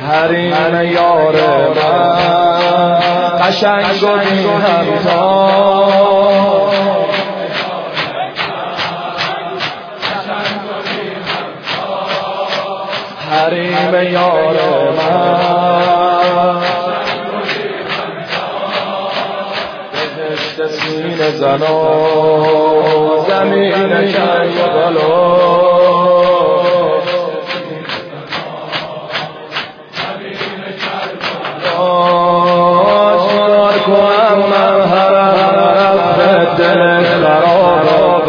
حریم یار من قشنگ و بی همتا حریم یار من بهشت سینه زنا زمین کربلا چیکار کنم من حرف دل خراب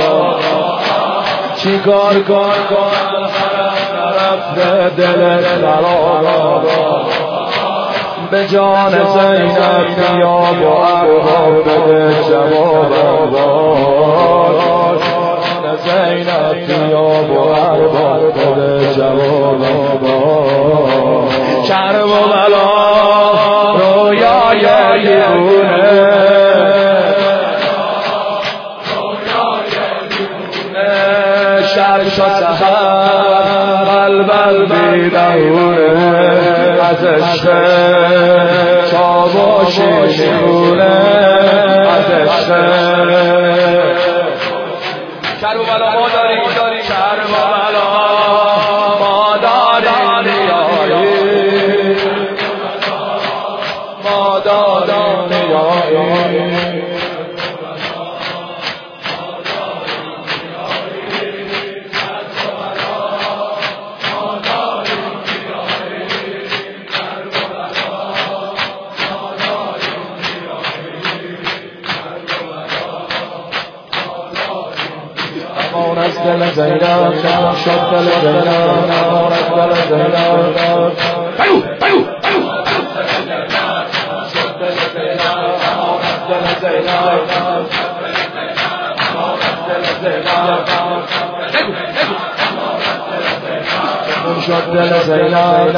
چیکار کنم حرف دل خراب به جان زینب بیاب و ارباب بده جواب زینب بیاب و ارباب بده جواب کرب و بلا رویای دیوونه شب شد سحر قلب بیدونه از عشق چاوشی میونه از عشق کربلا ما داریم کربلا ما داریم نیایی ما داریم نیایی امان از دل زینب شد دل زینب امان از دل زینب بگو بگو شد دل زینب امان از دل زینب امان از دل زینب بگو شد دل زینب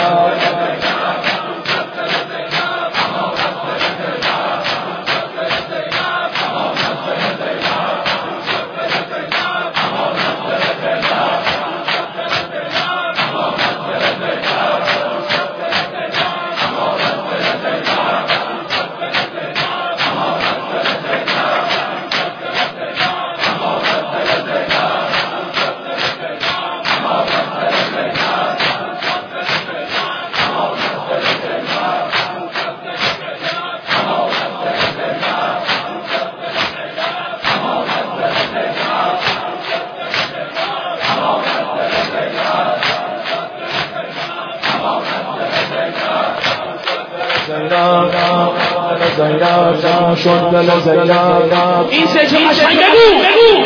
زینب شد دل زینب این سه چی قشنگ بگو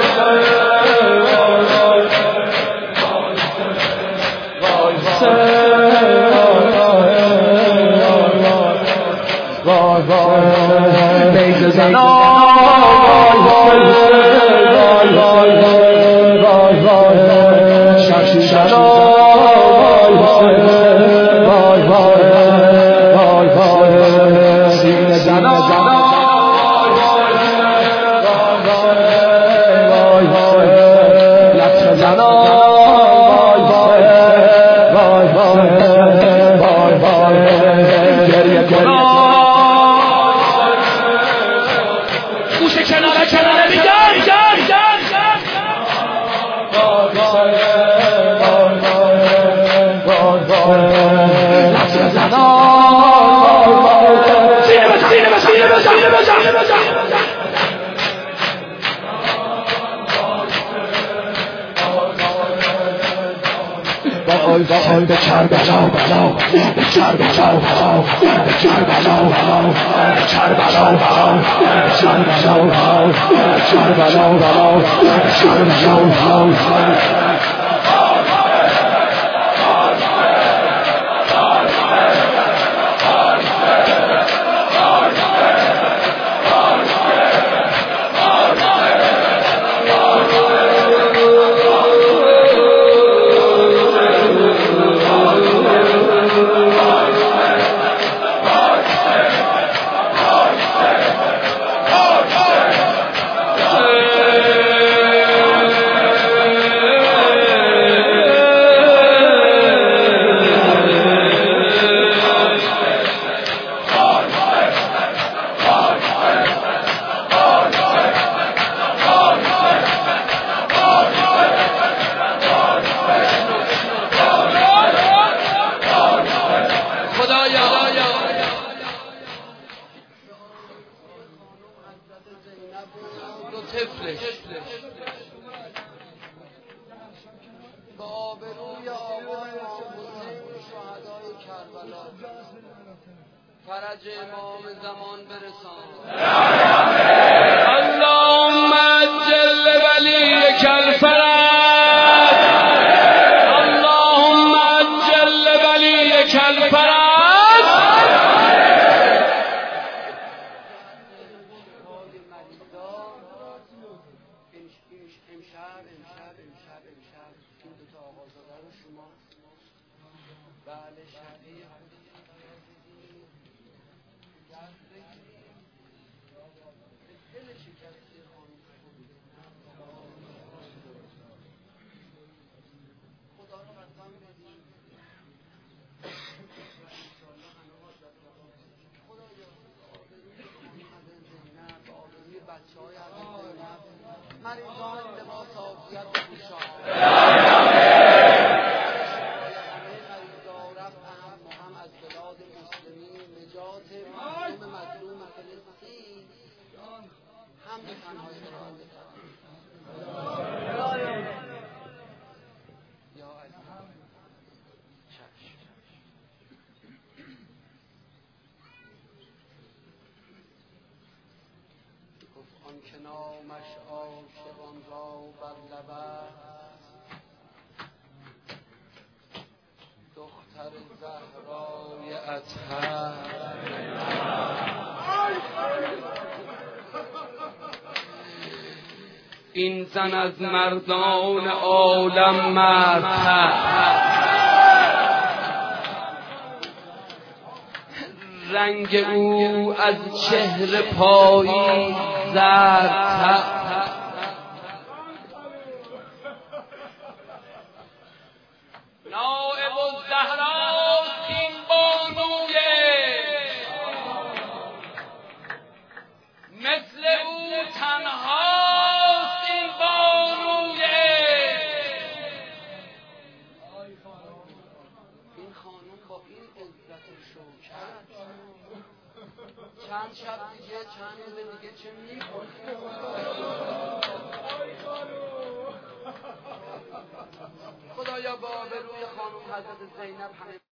بگو به کربلا به کربلا به کربلا به کربلا به کربلا طفلش با آبروی آقای حسین شهدای کربلا فرج امام زمان برسان. اللهم عجل ولیک الفرج، اللهم عجل ولیک الفرج. امشب این دوتا آقازاده رو شما بله شبیه دل شکستی خانم خدا رو قسم بدیم خدا یا آبروی بچه های مریضان لباس عافیت بپوشان. هم از بلاد مسلمین نجات مظلوم فلسطین هم به تنهای برای یا عزیز گفت آن که نامش عاشقان را بر لب دختر زهرای اطهر. این زن از مردان عالم مردتر، رنگ او از چهره پایی زردتر. نائب الزهراست این بانوی، مثل او تنهاست این بانوی. این خانم با این عزت و شوکت چند شب دیگه چند روز دیگه چه میکنه؟ خدایا با آبروی خانم حضرت زینب همه